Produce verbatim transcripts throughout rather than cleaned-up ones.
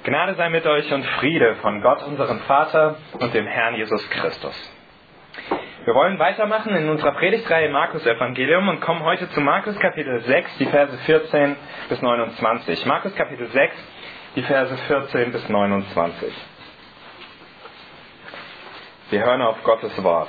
Gnade sei mit euch und Friede von Gott, unserem Vater und dem Herrn Jesus Christus. Wir wollen weitermachen in unserer Predigtreihe Markus Evangelium und kommen heute zu Markus Kapitel sechs, die Verse vierzehn bis neunundzwanzig. Markus Kapitel sechs, die Verse vierzehn bis neunundzwanzig. Wir hören auf Gottes Wort.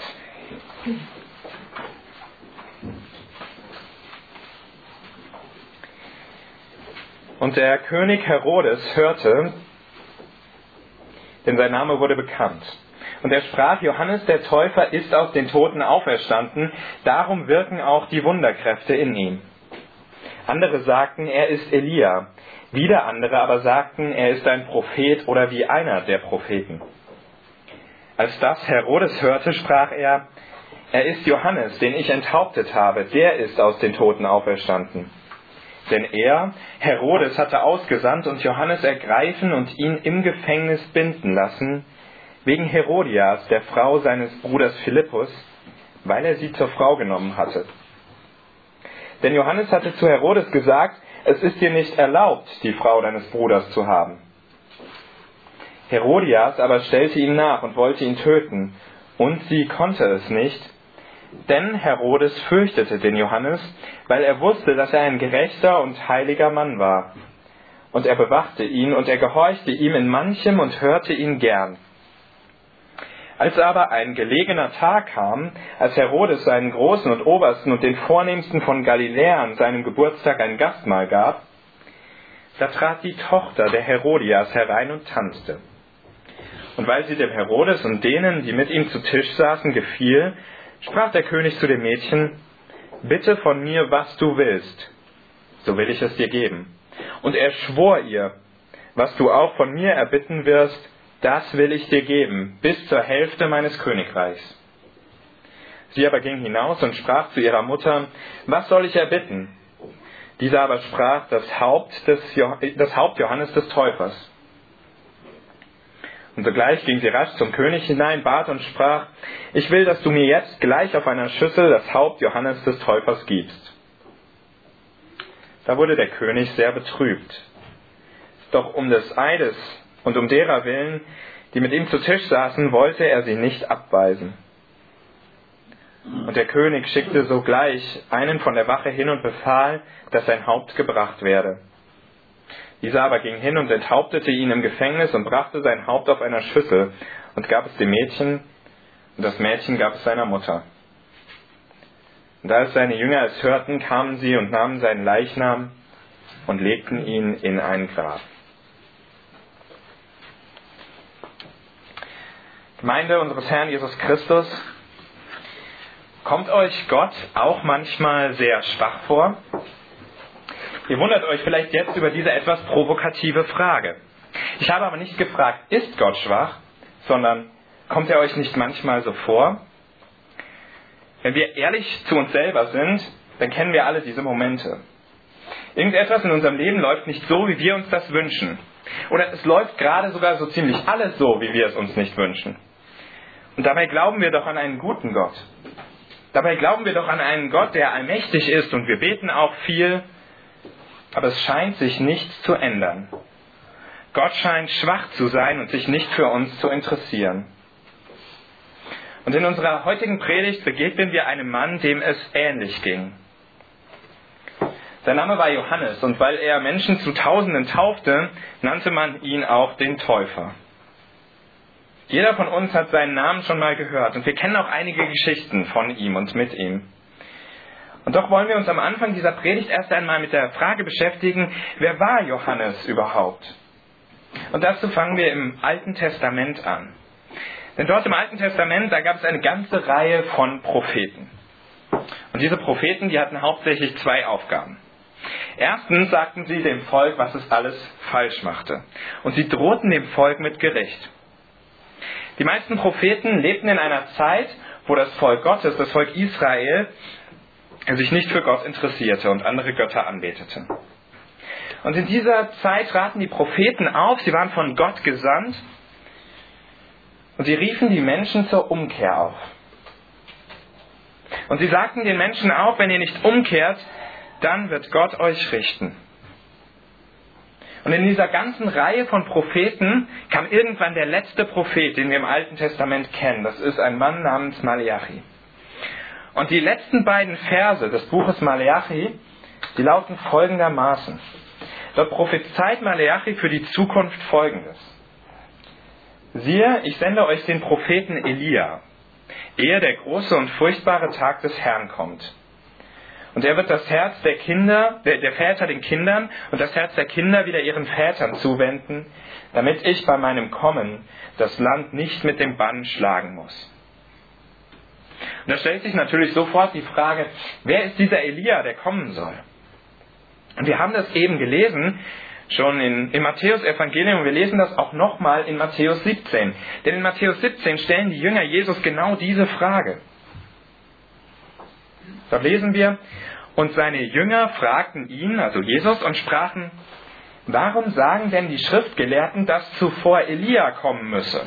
Und der König Herodes hörte, denn sein Name wurde bekannt. Und er sprach, Johannes der Täufer ist aus den Toten auferstanden, darum wirken auch die Wunderkräfte in ihm. Andere sagten, er ist Elia. Wieder andere aber sagten, er ist ein Prophet oder wie einer der Propheten. Als das Herodes hörte, sprach er, er ist Johannes, den ich enthauptet habe, der ist aus den Toten auferstanden. Denn er, Herodes, hatte ausgesandt und Johannes ergreifen und ihn im Gefängnis binden lassen, wegen Herodias, der Frau seines Bruders Philippus, weil er sie zur Frau genommen hatte. Denn Johannes hatte zu Herodes gesagt, es ist dir nicht erlaubt, die Frau deines Bruders zu haben. Herodias aber stellte ihm nach und wollte ihn töten, und sie konnte es nicht, denn Herodes fürchtete den Johannes, weil er wusste, dass er ein gerechter und heiliger Mann war. Und er bewachte ihn, und er gehorchte ihm in manchem und hörte ihn gern. Als aber ein gelegener Tag kam, als Herodes seinen Großen und Obersten und den Vornehmsten von Galiläa an seinem Geburtstag ein Gastmahl gab, da trat die Tochter der Herodias herein und tanzte. Und weil sie dem Herodes und denen, die mit ihm zu Tisch saßen, gefiel, sprach der König zu dem Mädchen, bitte von mir, was du willst, so will ich es dir geben. Und er schwor ihr, was du auch von mir erbitten wirst, das will ich dir geben, bis zur Hälfte meines Königreichs. Sie aber ging hinaus und sprach zu ihrer Mutter, was soll ich erbitten? Diese aber sprach, das Haupt, des jo- das Haupt Johannes des Täufers. Und sogleich ging sie rasch zum König hinein, bat und sprach, ich will, dass du mir jetzt gleich auf einer Schüssel das Haupt Johannes des Täufers gibst. Da wurde der König sehr betrübt. Doch um des Eides und um derer willen, die mit ihm zu Tisch saßen, wollte er sie nicht abweisen. Und der König schickte sogleich einen von der Wache hin und befahl, dass sein Haupt gebracht werde. Dieser aber ging hin und enthauptete ihn im Gefängnis und brachte sein Haupt auf einer Schüssel und gab es dem Mädchen, und das Mädchen gab es seiner Mutter. Und als seine Jünger es hörten, kamen sie und nahmen seinen Leichnam und legten ihn in ein Grab. Gemeinde unseres Herrn Jesus Christus, kommt euch Gott auch manchmal sehr schwach vor? Ihr wundert euch vielleicht jetzt über diese etwas provokative Frage. Ich habe aber nicht gefragt, ist Gott schwach, sondern kommt er euch nicht manchmal so vor? Wenn wir ehrlich zu uns selber sind, dann kennen wir alle diese Momente. Irgendetwas in unserem Leben läuft nicht so, wie wir uns das wünschen. Oder es läuft gerade sogar so ziemlich alles so, wie wir es uns nicht wünschen. Und dabei glauben wir doch an einen guten Gott. Dabei glauben wir doch an einen Gott, der allmächtig ist, und wir beten auch viel. Aber es scheint sich nichts zu ändern. Gott scheint schwach zu sein und sich nicht für uns zu interessieren. Und in unserer heutigen Predigt begegnen wir einem Mann, dem es ähnlich ging. Sein Name war Johannes, und weil er Menschen zu Tausenden taufte, nannte man ihn auch den Täufer. Jeder von uns hat seinen Namen schon mal gehört, und wir kennen auch einige Geschichten von ihm und mit ihm. Und doch wollen wir uns am Anfang dieser Predigt erst einmal mit der Frage beschäftigen, wer war Johannes überhaupt? Und dazu fangen wir im Alten Testament an. Denn dort im Alten Testament, da gab es eine ganze Reihe von Propheten. Und diese Propheten, die hatten hauptsächlich zwei Aufgaben. Erstens sagten sie dem Volk, was es alles falsch machte. Und sie drohten dem Volk mit Gericht. Die meisten Propheten lebten in einer Zeit, wo das Volk Gottes, das Volk Israel, sich nicht für Gott interessierte und andere Götter anbetete. Und in dieser Zeit traten die Propheten auf, sie waren von Gott gesandt und sie riefen die Menschen zur Umkehr auf. Und sie sagten den Menschen auch, wenn ihr nicht umkehrt, dann wird Gott euch richten. Und in dieser ganzen Reihe von Propheten kam irgendwann der letzte Prophet, den wir im Alten Testament kennen. Das ist ein Mann namens Maleachi. Und die letzten beiden Verse des Buches Maleachi, die lauten folgendermaßen. Dort prophezeit Maleachi für die Zukunft Folgendes. Siehe, ich sende euch den Propheten Elia, ehe der große und furchtbare Tag des Herrn kommt. Und er wird das Herz der Kinder, der, der Väter den Kindern und das Herz der Kinder wieder ihren Vätern zuwenden, damit ich bei meinem Kommen das Land nicht mit dem Bann schlagen muss. Und da stellt sich natürlich sofort die Frage, wer ist dieser Elia, der kommen soll? Und wir haben das eben gelesen, schon in, in Matthäus Evangelium, und wir lesen das auch nochmal in Matthäus siebzehn. Denn in Matthäus siebzehn stellen die Jünger Jesus genau diese Frage. Dort lesen wir, und seine Jünger fragten ihn, also Jesus, und sprachen, warum sagen denn die Schriftgelehrten, dass zuvor Elia kommen müsse?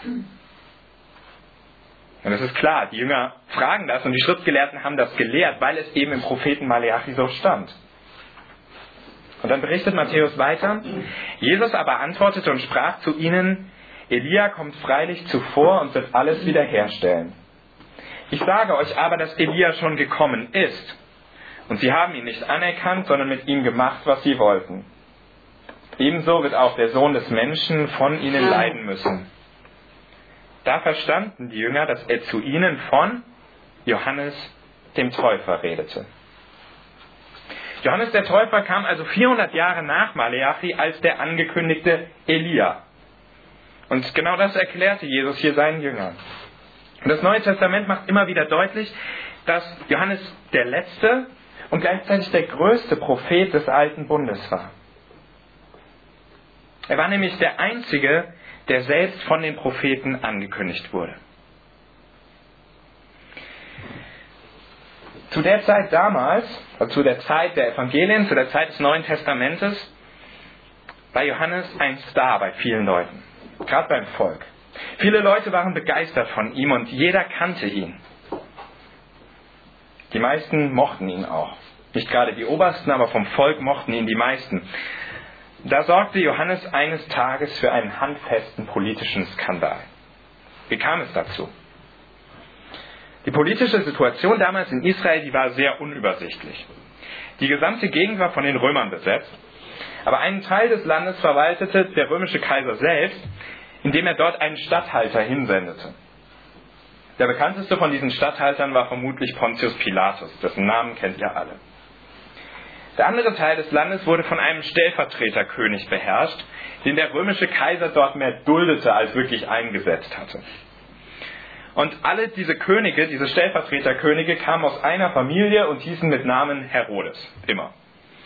Und das ist klar, die Jünger fragen das und die Schriftgelehrten haben das gelehrt, weil es eben im Propheten Maleachi so stand. Und dann berichtet Matthäus weiter, Jesus aber antwortete und sprach zu ihnen, Elia kommt freilich zuvor und wird alles wiederherstellen. Ich sage euch aber, dass Elia schon gekommen ist. Und sie haben ihn nicht anerkannt, sondern mit ihm gemacht, was sie wollten. Ebenso wird auch der Sohn des Menschen von ihnen leiden müssen. Da verstanden die Jünger, dass er zu ihnen von Johannes dem Täufer redete. Johannes der Täufer kam also vierhundert Jahre nach Maleachi als der angekündigte Elia. Und genau das erklärte Jesus hier seinen Jüngern. Und das Neue Testament macht immer wieder deutlich, dass Johannes der letzte und gleichzeitig der größte Prophet des Alten Bundes war. Er war nämlich der einzige, der selbst von den Propheten angekündigt wurde. Zu der Zeit damals, also zu der Zeit der Evangelien, zu der Zeit des Neuen Testamentes, war Johannes ein Star bei vielen Leuten, gerade beim Volk. Viele Leute waren begeistert von ihm und jeder kannte ihn. Die meisten mochten ihn auch. Nicht gerade die Obersten, aber vom Volk mochten ihn die meisten. Da sorgte Johannes eines Tages für einen handfesten politischen Skandal. Wie kam es dazu? Die politische Situation damals in Israel, die war sehr unübersichtlich. Die gesamte Gegend war von den Römern besetzt, aber einen Teil des Landes verwaltete der römische Kaiser selbst, indem er dort einen Statthalter hinsendete. Der bekannteste von diesen Statthaltern war vermutlich Pontius Pilatus, dessen Namen kennt ihr alle. Der andere Teil des Landes wurde von einem Stellvertreterkönig beherrscht, den der römische Kaiser dort mehr duldete als wirklich eingesetzt hatte. Und alle diese Könige, diese Stellvertreterkönige, kamen aus einer Familie und hießen mit Namen Herodes, immer.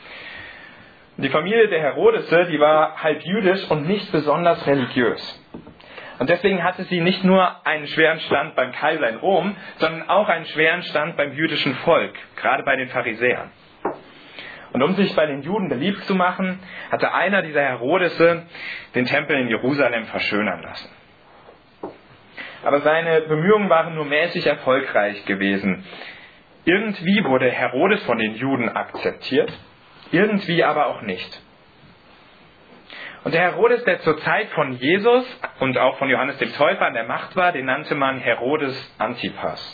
Die Familie der Herodese, die war halb jüdisch und nicht besonders religiös. Und deswegen hatte sie nicht nur einen schweren Stand beim Kaiser in Rom, sondern auch einen schweren Stand beim jüdischen Volk, gerade bei den Pharisäern. Und um sich bei den Juden beliebt zu machen, hatte einer dieser Herodese den Tempel in Jerusalem verschönern lassen. Aber seine Bemühungen waren nur mäßig erfolgreich gewesen. Irgendwie wurde Herodes von den Juden akzeptiert, irgendwie aber auch nicht. Und der Herodes, der zur Zeit von Jesus und auch von Johannes dem Täufer an der Macht war, den nannte man Herodes Antipas.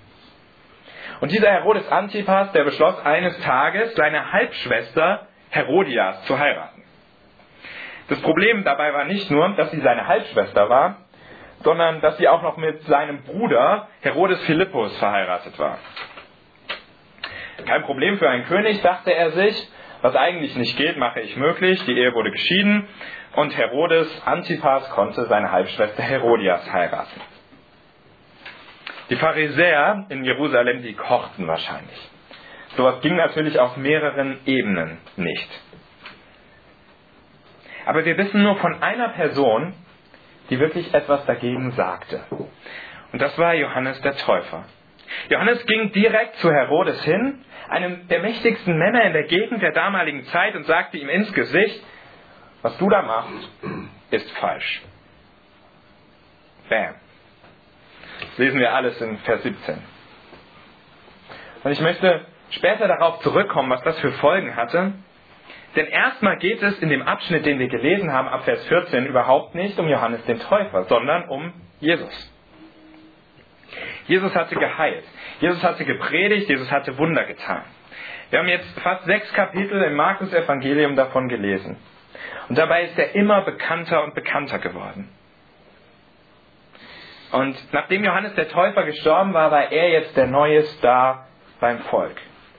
Und dieser Herodes Antipas, der beschloss eines Tages, seine Halbschwester Herodias zu heiraten. Das Problem dabei war nicht nur, dass sie seine Halbschwester war, sondern dass sie auch noch mit seinem Bruder Herodes Philippus verheiratet war. Kein Problem für einen König, dachte er sich, was eigentlich nicht geht, mache ich möglich. Die Ehe wurde geschieden und Herodes Antipas konnte seine Halbschwester Herodias heiraten. Die Pharisäer in Jerusalem, die kochten wahrscheinlich. Sowas ging natürlich auf mehreren Ebenen nicht. Aber wir wissen nur von einer Person, die wirklich etwas dagegen sagte. Und das war Johannes der Täufer. Johannes ging direkt zu Herodes hin, einem der mächtigsten Männer in der Gegend der damaligen Zeit, und sagte ihm ins Gesicht, was du da machst, ist falsch. Bam. Das lesen wir alles in Vers siebzehn. Und ich möchte später darauf zurückkommen, was das für Folgen hatte. Denn erstmal geht es in dem Abschnitt, den wir gelesen haben, ab Vers vierzehn, überhaupt nicht um Johannes den Täufer, sondern um Jesus. Jesus hatte geheilt. Jesus hatte gepredigt. Jesus hatte Wunder getan. Wir haben jetzt fast sechs Kapitel im Markus-Evangelium davon gelesen. Und dabei ist er immer bekannter und bekannter geworden. Und nachdem Johannes der Täufer gestorben war, war er jetzt der neue Star beim Volk.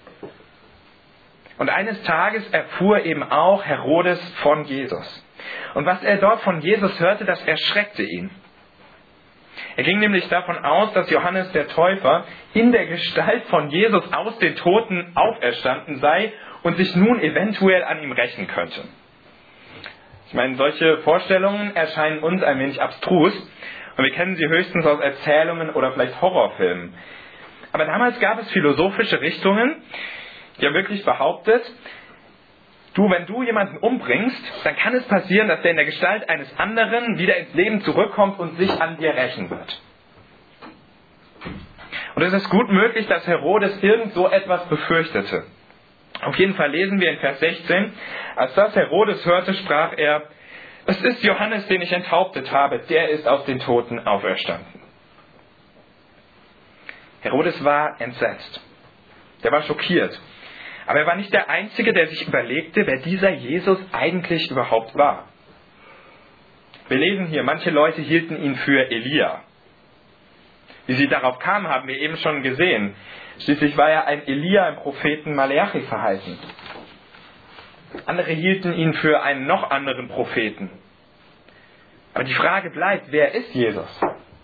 Und eines Tages erfuhr eben auch Herodes von Jesus. Und was er dort von Jesus hörte, das erschreckte ihn. Er ging nämlich davon aus, dass Johannes der Täufer in der Gestalt von Jesus aus den Toten auferstanden sei und sich nun eventuell an ihm rächen könnte. Ich meine, solche Vorstellungen erscheinen uns ein wenig abstrus und wir kennen sie höchstens aus Erzählungen oder vielleicht Horrorfilmen. Aber damals gab es philosophische Richtungen, die haben wirklich behauptet, du, wenn du jemanden umbringst, dann kann es passieren, dass der in der Gestalt eines anderen wieder ins Leben zurückkommt und sich an dir rächen wird. Und es ist gut möglich, dass Herodes irgend so etwas befürchtete. Auf jeden Fall lesen wir in Vers sechzehn, als das Herodes hörte, sprach er, es ist Johannes, den ich enthauptet habe, der ist aus den Toten auferstanden. Herodes war entsetzt. Der war schockiert. Aber er war nicht der Einzige, der sich überlegte, wer dieser Jesus eigentlich überhaupt war. Wir lesen hier, manche Leute hielten ihn für Elia. Wie sie darauf kamen, haben wir eben schon gesehen. Schließlich war ja ein Elia im Propheten Maleachi verheißen. Andere hielten ihn für einen noch anderen Propheten. Aber die Frage bleibt, wer ist Jesus?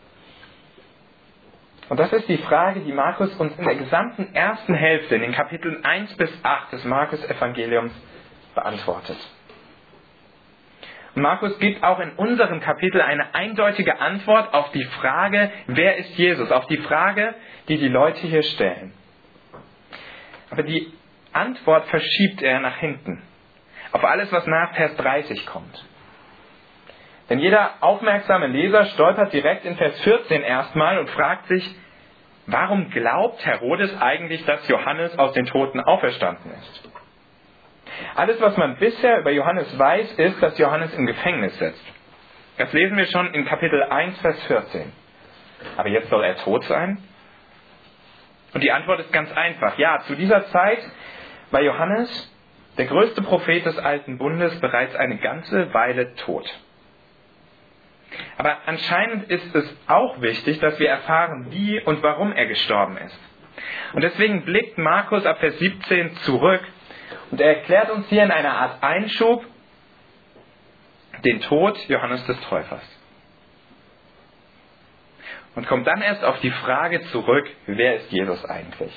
Und das ist die Frage, die Markus uns in der gesamten ersten Hälfte, in den Kapiteln eins bis acht des Markus-Evangeliums beantwortet. Und Markus gibt auch in unserem Kapitel eine eindeutige Antwort auf die Frage, wer ist Jesus? Auf die Frage, die die Leute hier stellen. Aber die Antwort verschiebt er nach hinten. Auf alles, was nach Vers dreißig kommt. Denn jeder aufmerksame Leser stolpert direkt in Vers vierzehn erstmal und fragt sich, warum glaubt Herodes eigentlich, dass Johannes aus den Toten auferstanden ist? Alles, was man bisher über Johannes weiß, ist, dass Johannes im Gefängnis sitzt. Das lesen wir schon in Kapitel eins, Vers vierzehn. Aber jetzt soll er tot sein? Und die Antwort ist ganz einfach. Ja, zu dieser Zeit war Johannes, der größte Prophet des Alten Bundes, bereits eine ganze Weile tot. Aber anscheinend ist es auch wichtig, dass wir erfahren, wie und warum er gestorben ist. Und deswegen blickt Markus ab Vers siebzehn zurück und er erklärt uns hier in einer Art Einschub den Tod Johannes des Täufers. Und kommt dann erst auf die Frage zurück, wer ist Jesus eigentlich?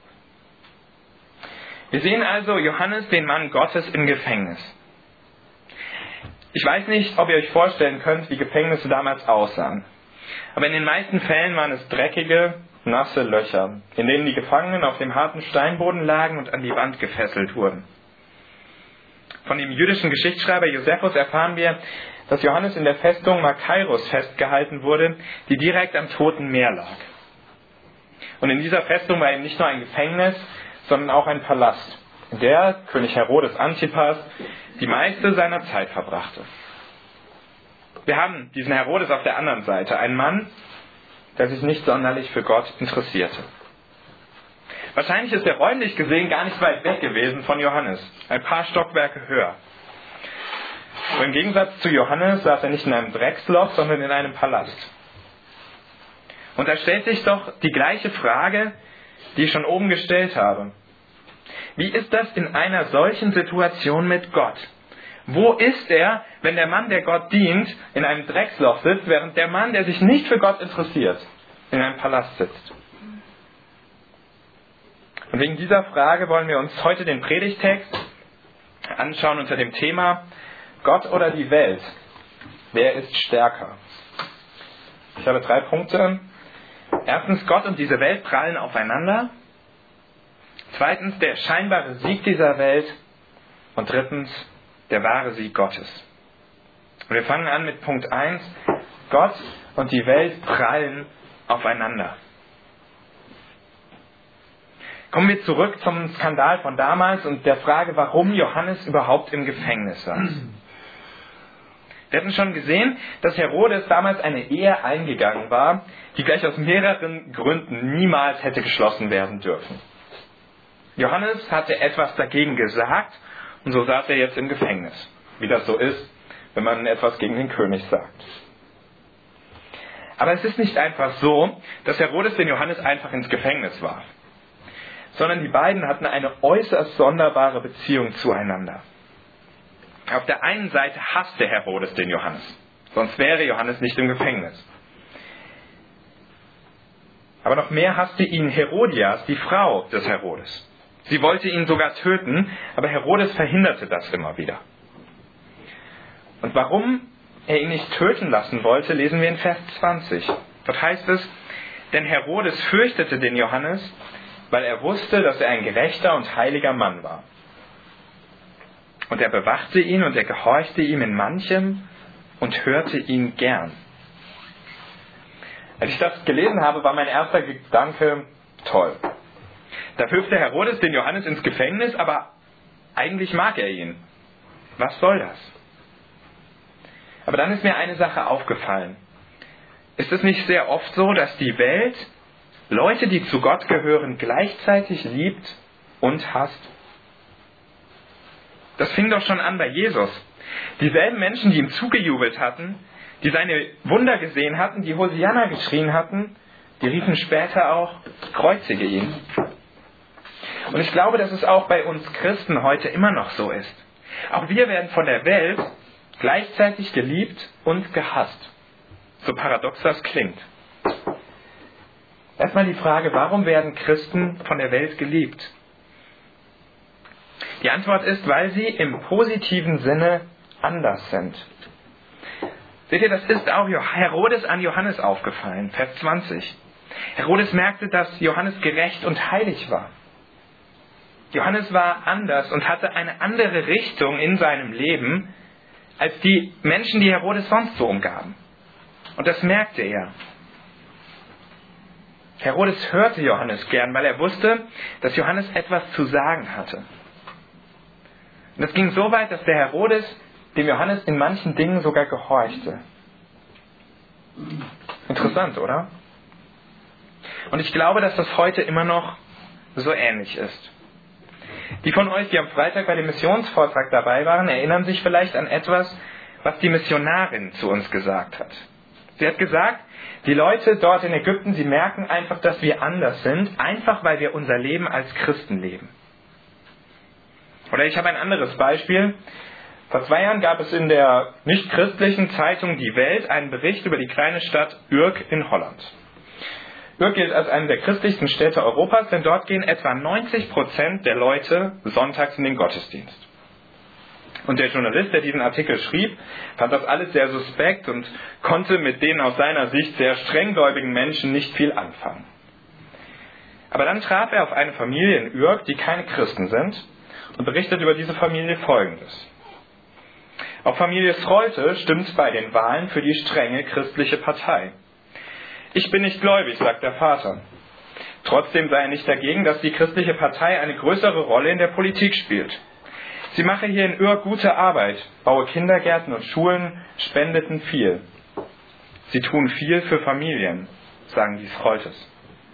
Wir sehen also Johannes, den Mann Gottes, im Gefängnis. Ich weiß nicht, ob ihr euch vorstellen könnt, wie Gefängnisse damals aussahen. Aber in den meisten Fällen waren es dreckige, nasse Löcher, in denen die Gefangenen auf dem harten Steinboden lagen und an die Wand gefesselt wurden. Von dem jüdischen Geschichtsschreiber Josephus erfahren wir, dass Johannes in der Festung Makairos festgehalten wurde, die direkt am Toten Meer lag. Und in dieser Festung war eben nicht nur ein Gefängnis, sondern auch ein Palast, in der König Herodes Antipas die meiste seiner Zeit verbrachte. Wir haben diesen Herodes auf der anderen Seite, einen Mann, der sich nicht sonderlich für Gott interessierte. Wahrscheinlich ist er räumlich gesehen gar nicht weit weg gewesen von Johannes, ein paar Stockwerke höher. Und im Gegensatz zu Johannes saß er nicht in einem Drecksloch, sondern in einem Palast. Und da stellt sich doch die gleiche Frage, die ich schon oben gestellt habe. Wie ist das in einer solchen Situation mit Gott? Wo ist er, wenn der Mann, der Gott dient, in einem Drecksloch sitzt, während der Mann, der sich nicht für Gott interessiert, in einem Palast sitzt? Und wegen dieser Frage wollen wir uns heute den Predigtext anschauen unter dem Thema Gott oder die Welt? Wer ist stärker? Ich habe drei Punkte. Erstens, Gott und diese Welt prallen aufeinander. Zweitens, der scheinbare Sieg dieser Welt. Und drittens, der wahre Sieg Gottes. Und wir fangen an mit Punkt eins. Gott und die Welt prallen aufeinander. Kommen wir zurück zum Skandal von damals und der Frage, warum Johannes überhaupt im Gefängnis saß. Wir hatten schon gesehen, dass Herodes damals eine Ehe eingegangen war, die gleich aus mehreren Gründen niemals hätte geschlossen werden dürfen. Johannes hatte etwas dagegen gesagt und so saß er jetzt im Gefängnis, wie das so ist, wenn man etwas gegen den König sagt. Aber es ist nicht einfach so, dass Herodes den Johannes einfach ins Gefängnis warf, sondern die beiden hatten eine äußerst sonderbare Beziehung zueinander. Auf der einen Seite hasste Herodes den Johannes, sonst wäre Johannes nicht im Gefängnis. Aber noch mehr hasste ihn Herodias, die Frau des Herodes. Sie wollte ihn sogar töten, aber Herodes verhinderte das immer wieder. Und warum er ihn nicht töten lassen wollte, lesen wir in Vers zwanzig. Dort heißt es, denn Herodes fürchtete den Johannes, weil er wusste, dass er ein gerechter und heiliger Mann war. Und er bewachte ihn und er gehorchte ihm in manchem und hörte ihn gern. Als ich das gelesen habe, war mein erster Gedanke, toll. Da wirfte Herodes den Johannes ins Gefängnis, aber eigentlich mag er ihn. Was soll das? Aber dann ist mir eine Sache aufgefallen. Ist es nicht sehr oft so, dass die Welt Leute, die zu Gott gehören, gleichzeitig liebt und hasst? Das fing doch schon an bei Jesus. Dieselben Menschen, die ihm zugejubelt hatten, die seine Wunder gesehen hatten, die Hosianna geschrien hatten, die riefen später auch, kreuzige ihn. Und ich glaube, dass es auch bei uns Christen heute immer noch so ist. Auch wir werden von der Welt gleichzeitig geliebt und gehasst. So paradox das klingt. Erstmal die Frage, warum werden Christen von der Welt geliebt? Die Antwort ist, weil sie im positiven Sinne anders sind. Seht ihr, das ist auch Herodes an Johannes aufgefallen, Vers zwanzig. Herodes merkte, dass Johannes gerecht und heilig war. Johannes war anders und hatte eine andere Richtung in seinem Leben als die Menschen, die Herodes sonst so umgaben. Und das merkte er. Herodes hörte Johannes gern, weil er wusste, dass Johannes etwas zu sagen hatte. Und es ging so weit, dass der Herodes dem Johannes in manchen Dingen sogar gehorchte. Interessant, oder? Und ich glaube, dass das heute immer noch so ähnlich ist. Die von euch, die am Freitag bei dem Missionsvortrag dabei waren, erinnern sich vielleicht an etwas, was die Missionarin zu uns gesagt hat. Sie hat gesagt, die Leute dort in Ägypten, sie merken einfach, dass wir anders sind, einfach weil wir unser Leben als Christen leben. Oder ich habe ein anderes Beispiel. Vor zwei Jahren gab es in der nicht-christlichen Zeitung Die Welt einen Bericht über die kleine Stadt Urk in Holland. Urk gilt als eine der christlichsten Städte Europas, denn dort gehen etwa neunzig Prozent der Leute sonntags in den Gottesdienst. Und der Journalist, der diesen Artikel schrieb, fand das alles sehr suspekt und konnte mit den aus seiner Sicht sehr strenggläubigen Menschen nicht viel anfangen. Aber dann traf er auf eine Familie in Urk, die keine Christen sind, und berichtet über diese Familie Folgendes. Auch Familie Srolte stimmt bei den Wahlen für die strenge christliche Partei. Ich bin nicht gläubig, sagt der Vater. Trotzdem sei er nicht dagegen, dass die christliche Partei eine größere Rolle in der Politik spielt. Sie mache hier in Urk gute Arbeit, baue Kindergärten und Schulen, spendeten viel. Sie tun viel für Familien, sagen die Sroltes.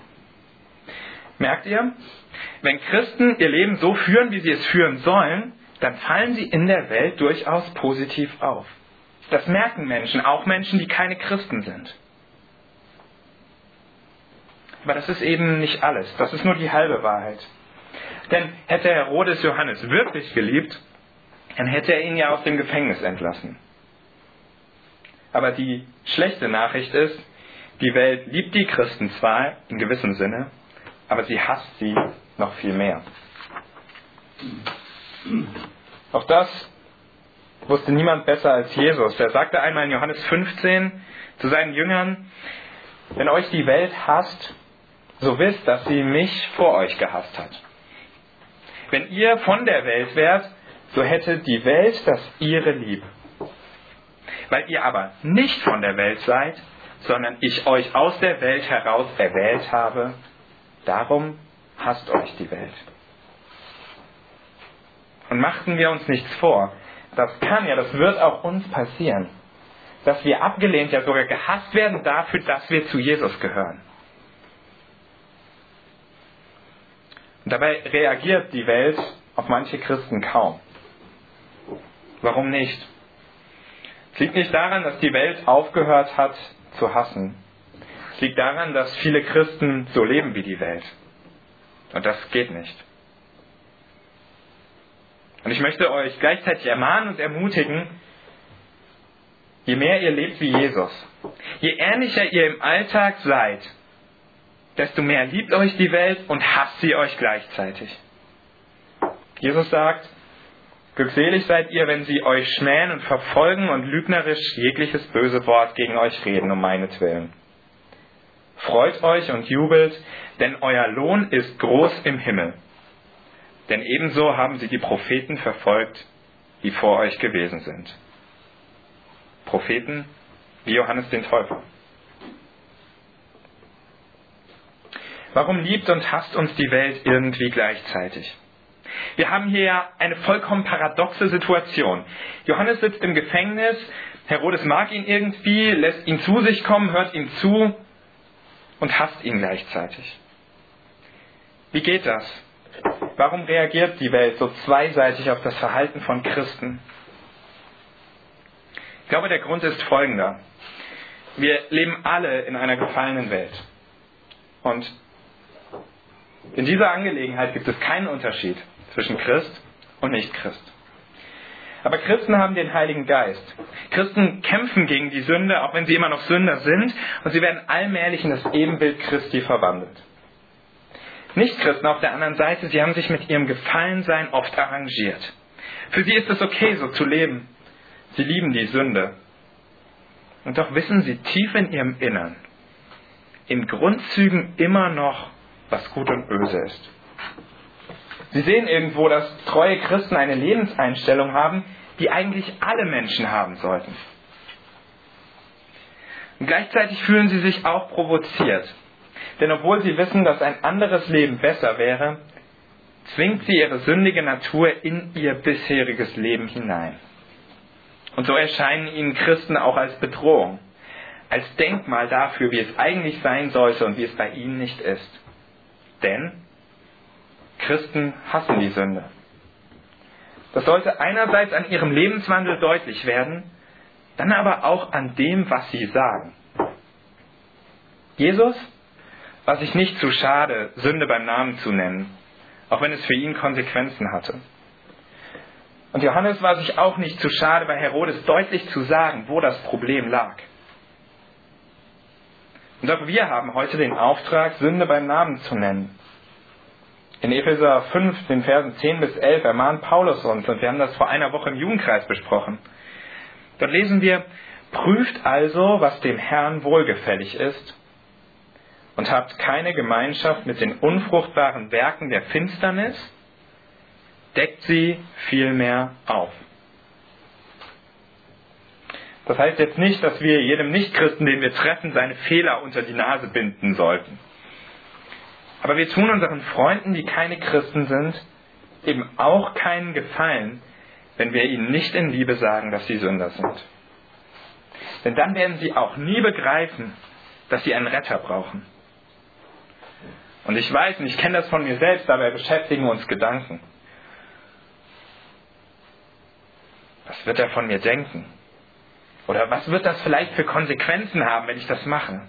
Merkt ihr? Wenn Christen ihr Leben so führen, wie sie es führen sollen, dann fallen sie in der Welt durchaus positiv auf. Das merken Menschen, auch Menschen, die keine Christen sind. Aber das ist eben nicht alles. Das ist nur die halbe Wahrheit. Denn hätte Herodes Johannes wirklich geliebt, dann hätte er ihn ja aus dem Gefängnis entlassen. Aber die schlechte Nachricht ist, die Welt liebt die Christen zwar in gewissem Sinne, aber sie hasst sie noch viel mehr. Auch das wusste niemand besser als Jesus. Er sagte einmal in Johannes fünfzehn zu seinen Jüngern, wenn euch die Welt hasst, so wisst, dass sie mich vor euch gehasst hat. Wenn ihr von der Welt wärt, so hätte die Welt das ihre lieb. Weil ihr aber nicht von der Welt seid, sondern ich euch aus der Welt heraus erwählt habe, darum hasst euch die Welt. Und machten wir uns nichts vor, das kann ja, das wird auch uns passieren, dass wir abgelehnt, ja sogar gehasst werden dafür, dass wir zu Jesus gehören. Und dabei reagiert die Welt auf manche Christen kaum. Warum nicht? Es liegt nicht daran, dass die Welt aufgehört hat zu hassen. Es liegt daran, dass viele Christen so leben wie die Welt. Und das geht nicht. Und ich möchte euch gleichzeitig ermahnen und ermutigen, je mehr ihr lebt wie Jesus, je ehrlicher ihr im Alltag seid, desto mehr liebt euch die Welt und hasst sie euch gleichzeitig. Jesus sagt, glückselig seid ihr, wenn sie euch schmähen und verfolgen und lügnerisch jegliches böse Wort gegen euch reden, um meinetwillen. Freut euch und jubelt, denn euer Lohn ist groß im Himmel. Denn ebenso haben sie die Propheten verfolgt, die vor euch gewesen sind. Propheten wie Johannes den Täufer. Warum liebt und hasst uns die Welt irgendwie gleichzeitig? Wir haben hier ja eine vollkommen paradoxe Situation. Johannes sitzt im Gefängnis, Herodes mag ihn irgendwie, lässt ihn zu sich kommen, hört ihm zu und hasst ihn gleichzeitig. Wie geht das? Warum reagiert die Welt so zweiseitig auf das Verhalten von Christen? Ich glaube, der Grund ist folgender. Wir leben alle in einer gefallenen Welt. Und in dieser Angelegenheit gibt es keinen Unterschied zwischen Christ und Nicht-Christ. Aber Christen haben den Heiligen Geist. Christen kämpfen gegen die Sünde, auch wenn sie immer noch Sünder sind, und sie werden allmählich in das Ebenbild Christi verwandelt. Nicht-Christen auf der anderen Seite, sie haben sich mit ihrem Gefallensein oft arrangiert. Für sie ist es okay, so zu leben. Sie lieben die Sünde. Und doch wissen sie tief in ihrem Innern, in Grundzügen immer noch, was gut und böse ist. Sie sehen irgendwo, dass treue Christen eine Lebenseinstellung haben, die eigentlich alle Menschen haben sollten. Und gleichzeitig fühlen sie sich auch provoziert. Denn obwohl sie wissen, dass ein anderes Leben besser wäre, zwingt sie ihre sündige Natur in ihr bisheriges Leben hinein. Und so erscheinen ihnen Christen auch als Bedrohung, als Denkmal dafür, wie es eigentlich sein sollte und wie es bei ihnen nicht ist. Denn Christen hassen die Sünde. Das sollte einerseits an ihrem Lebenswandel deutlich werden, dann aber auch an dem, was sie sagen. Jesus war sich nicht zu schade, Sünde beim Namen zu nennen, auch wenn es für ihn Konsequenzen hatte. Und Johannes war sich auch nicht zu schade, bei Herodes deutlich zu sagen, wo das Problem lag. Und auch wir haben heute den Auftrag, Sünde beim Namen zu nennen. In Epheser fünf, den Versen zehn bis elf, ermahnt Paulus uns, und wir haben das vor einer Woche im Jugendkreis besprochen. Dort lesen wir, prüft also, was dem Herrn wohlgefällig ist, und habt keine Gemeinschaft mit den unfruchtbaren Werken der Finsternis, deckt sie vielmehr auf. Das heißt jetzt nicht, dass wir jedem Nichtchristen, den wir treffen, seine Fehler unter die Nase binden sollten. Aber wir tun unseren Freunden, die keine Christen sind, eben auch keinen Gefallen, wenn wir ihnen nicht in Liebe sagen, dass sie Sünder sind. Denn dann werden sie auch nie begreifen, dass sie einen Retter brauchen. Und ich weiß, und ich kenne das von mir selbst, dabei beschäftigen uns Gedanken. Was wird er von mir denken? Oder was wird das vielleicht für Konsequenzen haben, wenn ich das mache?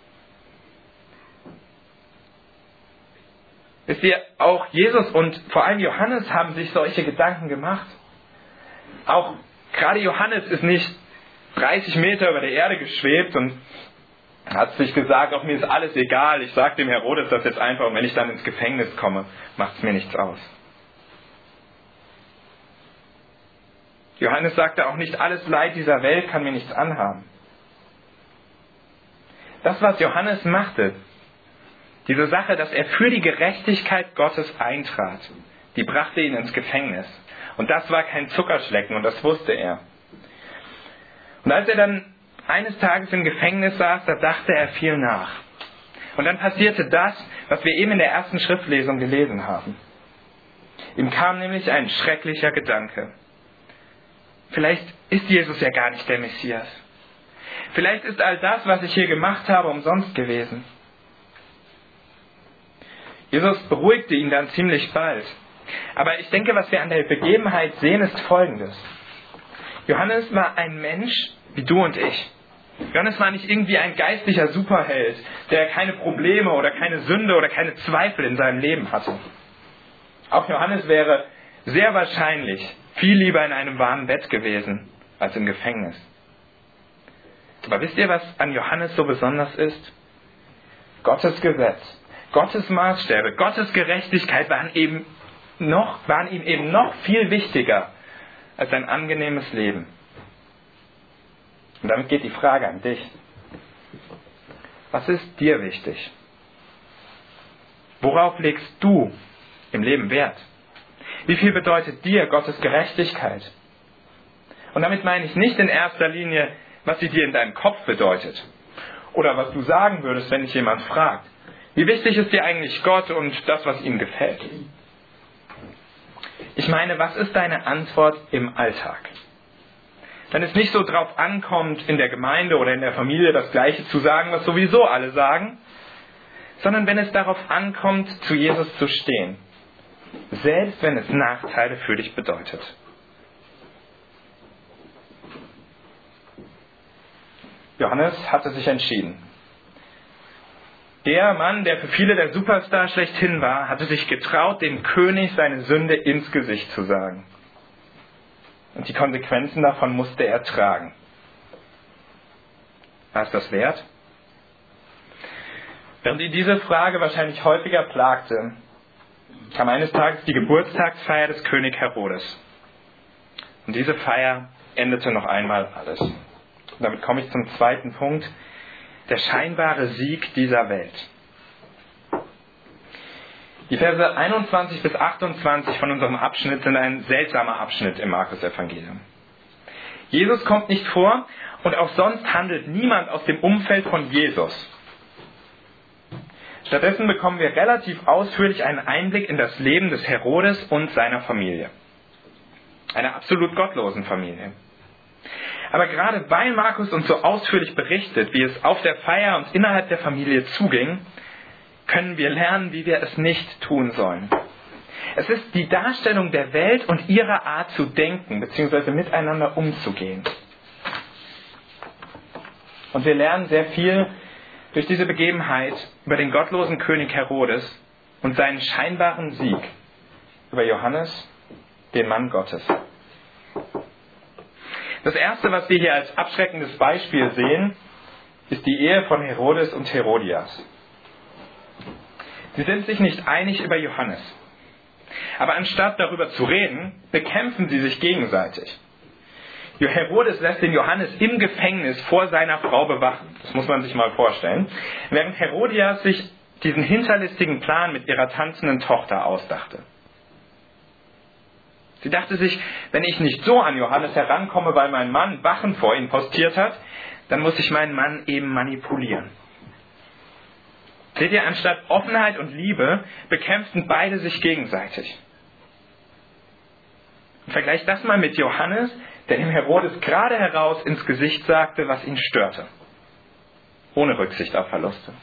Wisst ihr, auch Jesus und vor allem Johannes haben sich solche Gedanken gemacht. Auch gerade Johannes ist nicht dreißig Meter über der Erde geschwebt und hat sich gesagt, auch mir ist alles egal, ich sage dem Herodes das jetzt einfach und wenn ich dann ins Gefängnis komme, macht es mir nichts aus. Johannes sagte auch nicht, alles Leid dieser Welt kann mir nichts anhaben. Das, was Johannes machte, diese Sache, dass er für die Gerechtigkeit Gottes eintrat, die brachte ihn ins Gefängnis. Und das war kein Zuckerschlecken und das wusste er. Und als er dann eines Tages im Gefängnis saß, da dachte er viel nach. Und dann passierte das, was wir eben in der ersten Schriftlesung gelesen haben. Ihm kam nämlich ein schrecklicher Gedanke. Vielleicht ist Jesus ja gar nicht der Messias. Vielleicht ist all das, was ich hier gemacht habe, umsonst gewesen. Jesus beruhigte ihn dann ziemlich bald. Aber ich denke, was wir an der Begebenheit sehen, ist Folgendes. Johannes war ein Mensch wie du und ich. Johannes war nicht irgendwie ein geistlicher Superheld, der keine Probleme oder keine Sünde oder keine Zweifel in seinem Leben hatte. Auch Johannes wäre sehr wahrscheinlich viel lieber in einem warmen Bett gewesen als im Gefängnis. Aber wisst ihr, was an Johannes so besonders ist? Gottes Gesetz, Gottes Maßstäbe, Gottes Gerechtigkeit waren, eben noch, waren ihm eben noch viel wichtiger als ein angenehmes Leben. Und damit geht die Frage an dich. Was ist dir wichtig? Worauf legst du im Leben Wert? Wie viel bedeutet dir Gottes Gerechtigkeit? Und damit meine ich nicht in erster Linie, was sie dir in deinem Kopf bedeutet. Oder was du sagen würdest, wenn dich jemand fragt. Wie wichtig ist dir eigentlich Gott und das, was ihm gefällt? Ich meine, was ist deine Antwort im Alltag? Wenn es nicht so drauf ankommt, in der Gemeinde oder in der Familie das Gleiche zu sagen, was sowieso alle sagen, sondern wenn es darauf ankommt, zu Jesus zu stehen, selbst wenn es Nachteile für dich bedeutet. Johannes hatte sich entschieden. Der Mann, der für viele der Superstar schlechthin war, hatte sich getraut, dem König seine Sünde ins Gesicht zu sagen. Und die Konsequenzen davon musste er tragen. War es das wert? Während ihn diese Frage wahrscheinlich häufiger plagte, kam eines Tages die Geburtstagsfeier des König Herodes. Und diese Feier endete noch einmal alles. Und damit komme ich zum zweiten Punkt, der scheinbare Sieg dieser Welt. Die Verse einundzwanzig bis achtundzwanzig von unserem Abschnitt sind ein seltsamer Abschnitt im Markus-Evangelium. Jesus kommt nicht vor und auch sonst handelt niemand aus dem Umfeld von Jesus. Stattdessen bekommen wir relativ ausführlich einen Einblick in das Leben des Herodes und seiner Familie. Einer absolut gottlosen Familie. Aber gerade weil Markus uns so ausführlich berichtet, wie es auf der Feier und innerhalb der Familie zuging, können wir lernen, wie wir es nicht tun sollen. Es ist die Darstellung der Welt und ihrer Art zu denken bzw. miteinander umzugehen. Und wir lernen sehr viel durch diese Begebenheit über den gottlosen König Herodes und seinen scheinbaren Sieg über Johannes, den Mann Gottes. Das Erste, was wir hier als abschreckendes Beispiel sehen, ist die Ehe von Herodes und Herodias. Sie sind sich nicht einig über Johannes. Aber anstatt darüber zu reden, bekämpfen sie sich gegenseitig. Herodes lässt den Johannes im Gefängnis vor seiner Frau bewachen. Das muss man sich mal vorstellen. Während Herodias sich diesen hinterlistigen Plan mit ihrer tanzenden Tochter ausdachte. Sie dachte sich, wenn ich nicht so an Johannes herankomme, weil mein Mann Wachen vor ihn postiert hat, dann muss ich meinen Mann eben manipulieren. Seht ihr, anstatt Offenheit und Liebe bekämpften beide sich gegenseitig. Vergleicht das mal mit Johannes, der dem Herodes gerade heraus ins Gesicht sagte, was ihn störte. Ohne Rücksicht auf Verluste.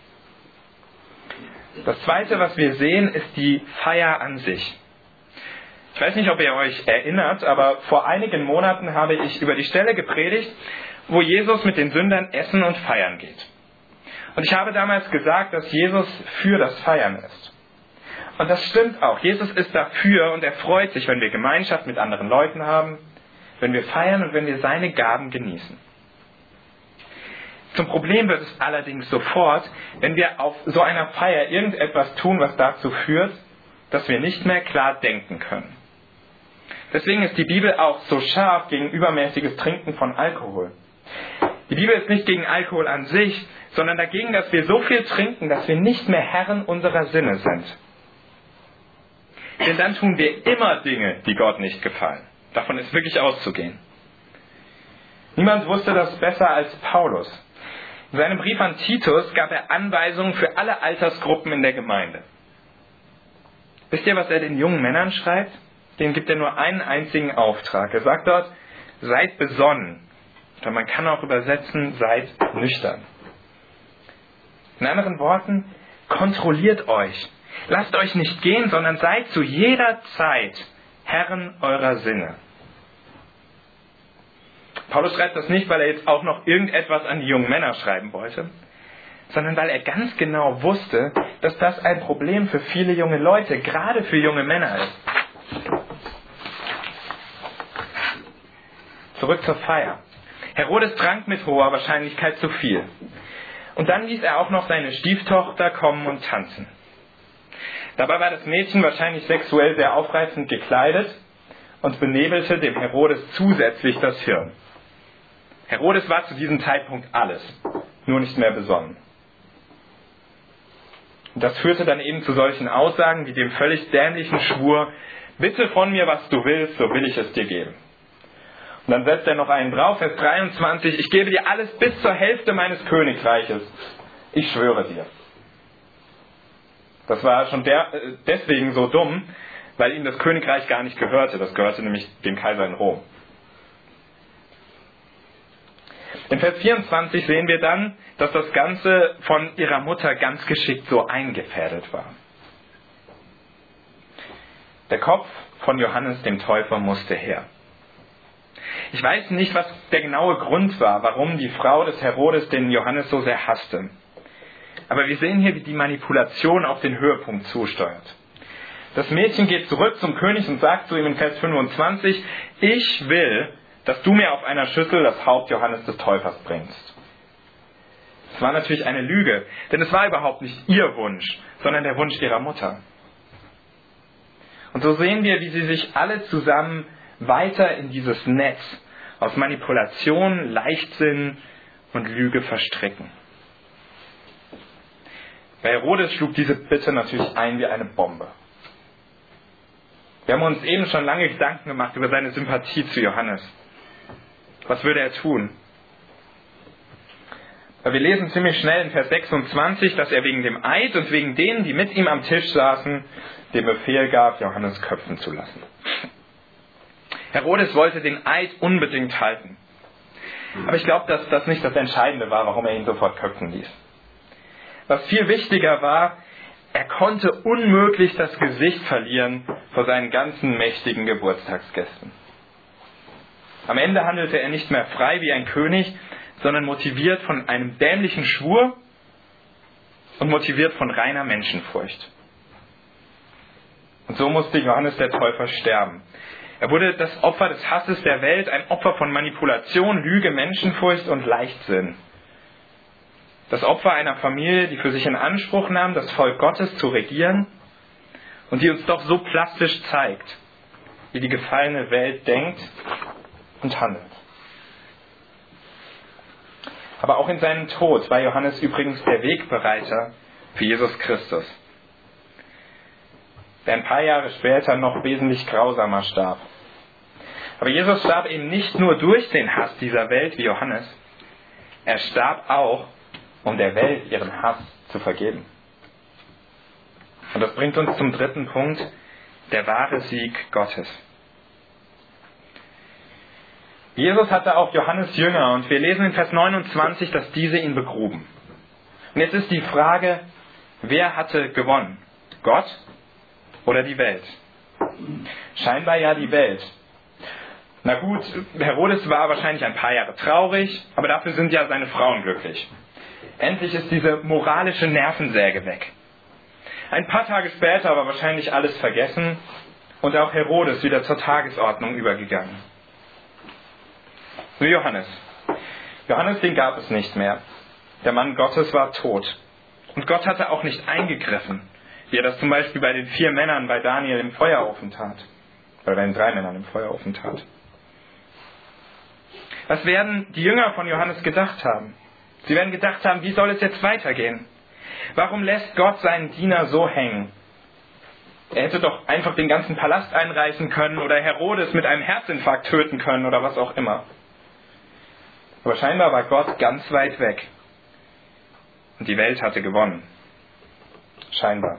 Das Zweite, was wir sehen, ist die Feier an sich. Ich weiß nicht, ob ihr euch erinnert, aber vor einigen Monaten habe ich über die Stelle gepredigt, wo Jesus mit den Sündern essen und feiern geht. Und ich habe damals gesagt, dass Jesus für das Feiern ist. Und das stimmt auch. Jesus ist dafür und er freut sich, wenn wir Gemeinschaft mit anderen Leuten haben, wenn wir feiern und wenn wir seine Gaben genießen. Zum Problem wird es allerdings sofort, wenn wir auf so einer Feier irgendetwas tun, was dazu führt, dass wir nicht mehr klar denken können. Deswegen ist die Bibel auch so scharf gegen übermäßiges Trinken von Alkohol. Die Bibel ist nicht gegen Alkohol an sich, sondern dagegen, dass wir so viel trinken, dass wir nicht mehr Herren unserer Sinne sind. Denn dann tun wir immer Dinge, die Gott nicht gefallen. Davon ist wirklich auszugehen. Niemand wusste das besser als Paulus. In seinem Brief an Titus gab er Anweisungen für alle Altersgruppen in der Gemeinde. Wisst ihr, was er den jungen Männern schreibt? Denen gibt er nur einen einzigen Auftrag. Er sagt dort, seid besonnen. Oder man kann auch übersetzen, seid nüchtern. In anderen Worten, kontrolliert euch. Lasst euch nicht gehen, sondern seid zu jeder Zeit Herren eurer Sinne. Paulus schreibt das nicht, weil er jetzt auch noch irgendetwas an die jungen Männer schreiben wollte, sondern weil er ganz genau wusste, dass das ein Problem für viele junge Leute, gerade für junge Männer ist. Zurück zur Feier. Herodes trank mit hoher Wahrscheinlichkeit zu viel. Und dann ließ er auch noch seine Stieftochter kommen und tanzen. Dabei war das Mädchen wahrscheinlich sexuell sehr aufreizend gekleidet und benebelte dem Herodes zusätzlich das Hirn. Herodes war zu diesem Zeitpunkt alles, nur nicht mehr besonnen. Und das führte dann eben zu solchen Aussagen wie dem völlig dämlichen Schwur, bitte von mir, was du willst, so will ich es dir geben. Und dann setzt er noch einen drauf, Vers dreiundzwanzig, ich gebe dir alles bis zur Hälfte meines Königreiches. Ich schwöre dir. Das war schon der, deswegen so dumm, weil ihm das Königreich gar nicht gehörte. Das gehörte nämlich dem Kaiser in Rom. In Vers vierundzwanzig sehen wir dann, dass das Ganze von ihrer Mutter ganz geschickt so eingefädelt war. Der Kopf von Johannes dem Täufer musste her. Ich weiß nicht, was der genaue Grund war, warum die Frau des Herodes den Johannes so sehr hasste. Aber wir sehen hier, wie die Manipulation auf den Höhepunkt zusteuert. Das Mädchen geht zurück zum König und sagt zu ihm in Vers fünfundzwanzig, ich will, dass du mir auf einer Schüssel das Haupt Johannes des Täufers bringst. Es war natürlich eine Lüge, denn es war überhaupt nicht ihr Wunsch, sondern der Wunsch ihrer Mutter. Und so sehen wir, wie sie sich alle zusammen weiter in dieses Netz aus Manipulation, Leichtsinn und Lüge verstricken. Bei Herodes schlug diese Bitte natürlich ein wie eine Bombe. Wir haben uns eben schon lange Gedanken gemacht über seine Sympathie zu Johannes. Was würde er tun? Weil wir lesen ziemlich schnell in Vers sechsundzwanzig, dass er wegen dem Eid und wegen denen, die mit ihm am Tisch saßen, den Befehl gab, Johannes köpfen zu lassen. Herodes wollte den Eid unbedingt halten. Aber ich glaube, dass das nicht das Entscheidende war, warum er ihn sofort köpfen ließ. Was viel wichtiger war, er konnte unmöglich das Gesicht verlieren vor seinen ganzen mächtigen Geburtstagsgästen. Am Ende handelte er nicht mehr frei wie ein König, sondern motiviert von einem dämlichen Schwur und motiviert von reiner Menschenfurcht. Und so musste Johannes der Täufer sterben. Er wurde das Opfer des Hasses der Welt, ein Opfer von Manipulation, Lüge, Menschenfurcht und Leichtsinn. Das Opfer einer Familie, die für sich in Anspruch nahm, das Volk Gottes zu regieren und die uns doch so plastisch zeigt, wie die gefallene Welt denkt und handelt. Aber auch in seinem Tod war Johannes übrigens der Wegbereiter für Jesus Christus, der ein paar Jahre später noch wesentlich grausamer starb. Aber Jesus starb eben nicht nur durch den Hass dieser Welt wie Johannes, er starb auch, um der Welt ihren Hass zu vergeben. Und das bringt uns zum dritten Punkt, der wahre Sieg Gottes. Jesus hatte auch Johannes Jünger und wir lesen in Vers neunundzwanzig, dass diese ihn begruben. Und jetzt ist die Frage, wer hatte gewonnen? Gott oder die Welt? Scheinbar ja die Welt. Na gut, Herodes war wahrscheinlich ein paar Jahre traurig, aber dafür sind ja seine Frauen glücklich. Endlich ist diese moralische Nervensäge weg. Ein paar Tage später war wahrscheinlich alles vergessen und auch Herodes wieder zur Tagesordnung übergegangen. Nur Johannes. Johannes, den gab es nicht mehr. Der Mann Gottes war tot. Und Gott hatte auch nicht eingegriffen, wie er das zum Beispiel bei den vier Männern bei Daniel im Feuerofen tat. Oder bei den drei Männern im Feuerofen tat. Was werden die Jünger von Johannes gedacht haben? Sie werden gedacht haben, wie soll es jetzt weitergehen? Warum lässt Gott seinen Diener so hängen? Er hätte doch einfach den ganzen Palast einreißen können oder Herodes mit einem Herzinfarkt töten können oder was auch immer. Aber scheinbar war Gott ganz weit weg. und die Welt hatte gewonnen. Scheinbar.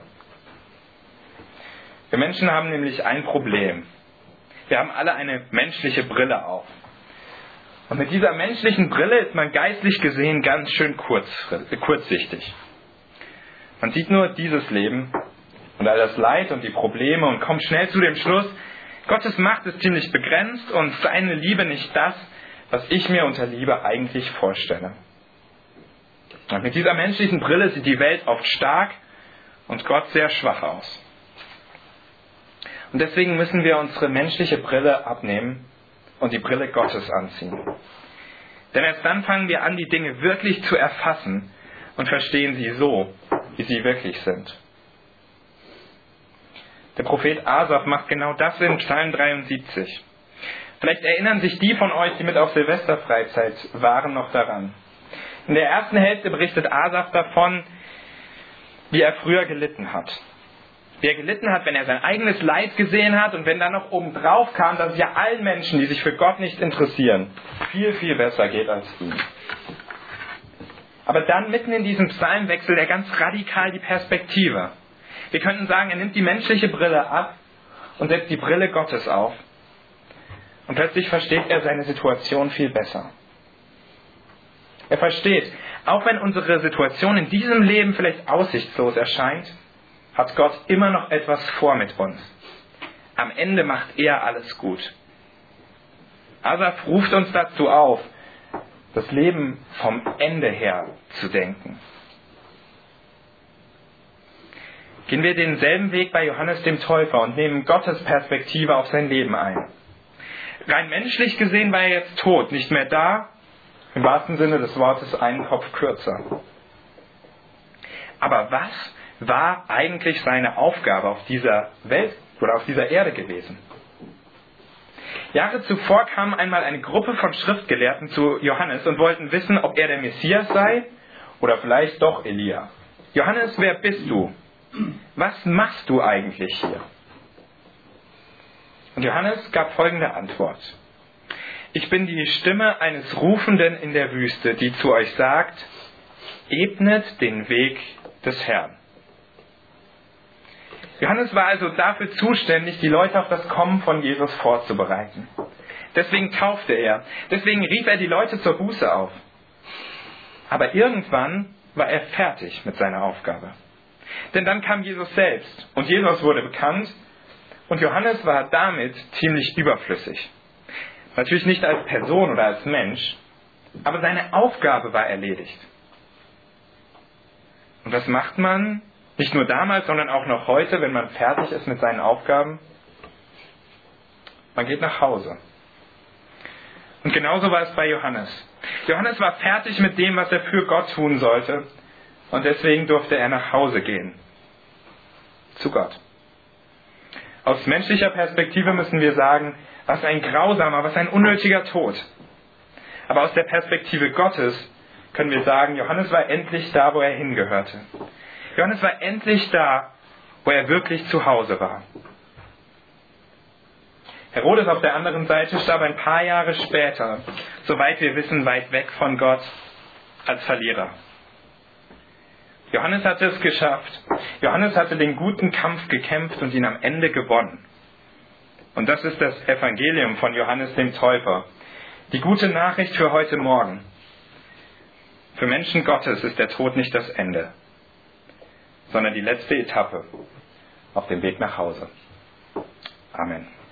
Wir Menschen haben nämlich ein Problem. Wir haben alle eine menschliche Brille auf. Und mit dieser menschlichen Brille ist man geistlich gesehen ganz schön kurz, kurzsichtig. Man sieht nur dieses Leben und all das Leid und die Probleme und kommt schnell zu dem Schluss, Gottes Macht ist ziemlich begrenzt und seine Liebe nicht das, was ich mir unter Liebe eigentlich vorstelle. Und mit dieser menschlichen Brille sieht die Welt oft stark und Gott sehr schwach aus. Und deswegen müssen wir unsere menschliche Brille abnehmen und die Brille Gottes anziehen. Denn erst dann fangen wir an, die Dinge wirklich zu erfassen und verstehen sie so, wie sie wirklich sind. Der Prophet Asaf macht genau das in Psalm dreiundsiebzig. Vielleicht erinnern sich die von euch, die mit auf Silvesterfreizeit waren, noch daran. In der ersten Hälfte berichtet Asaf davon, wie er früher gelitten hat. Wie er gelitten hat, wenn er sein eigenes Leid gesehen hat und wenn dann noch obendrauf kam, dass es ja allen Menschen, die sich für Gott nicht interessieren, viel, viel besser geht als ihm. Aber dann mitten in diesem Psalm wechselt er ganz radikal die Perspektive. Wir könnten sagen, er nimmt die menschliche Brille ab und setzt die Brille Gottes auf. Und plötzlich versteht er seine Situation viel besser. Er versteht, auch wenn unsere Situation in diesem Leben vielleicht aussichtslos erscheint, hat Gott immer noch etwas vor mit uns. Am Ende macht er alles gut. Asaf ruft uns dazu auf, das Leben vom Ende her zu denken. Gehen wir denselben Weg bei Johannes dem Täufer und nehmen Gottes Perspektive auf sein Leben ein. Rein menschlich gesehen war er jetzt tot, nicht mehr da, im wahrsten Sinne des Wortes einen Kopf kürzer. Aber was war eigentlich seine Aufgabe auf dieser Welt oder auf dieser Erde gewesen? Jahre zuvor kam einmal eine Gruppe von Schriftgelehrten zu Johannes und wollten wissen, ob er der Messias sei oder vielleicht doch Elia. Johannes, wer bist du? Was machst du eigentlich hier? Und Johannes gab folgende Antwort. Ich bin die Stimme eines Rufenden in der Wüste, die zu euch sagt, ebnet den Weg des Herrn. Johannes war also dafür zuständig, die Leute auf das Kommen von Jesus vorzubereiten. Deswegen taufte er. Deswegen rief er die Leute zur Buße auf. Aber irgendwann war er fertig mit seiner Aufgabe. Denn dann kam Jesus selbst und Jesus wurde bekannt und Johannes war damit ziemlich überflüssig. Natürlich nicht als Person oder als Mensch, aber seine Aufgabe war erledigt. Und was macht man? Nicht nur damals, sondern auch noch heute, wenn man fertig ist mit seinen Aufgaben. Man geht nach Hause. Und genauso war es bei Johannes. Johannes war fertig mit dem, was er für Gott tun sollte. Und deswegen durfte er nach Hause gehen. Zu Gott. Aus menschlicher Perspektive müssen wir sagen, was ein grausamer, was ein unnötiger Tod. Aber aus der Perspektive Gottes können wir sagen, Johannes war endlich da, wo er hingehörte. Johannes war endlich da, wo er wirklich zu Hause war. Herodes auf der anderen Seite starb ein paar Jahre später, soweit wir wissen, weit weg von Gott, als Verlierer. Johannes hatte es geschafft. Johannes hatte den guten Kampf gekämpft und ihn am Ende gewonnen. Und das ist das Evangelium von Johannes dem Täufer. Die gute Nachricht für heute Morgen. Für Menschen Gottes ist der Tod nicht das Ende, sondern die letzte Etappe auf dem Weg nach Hause. Amen.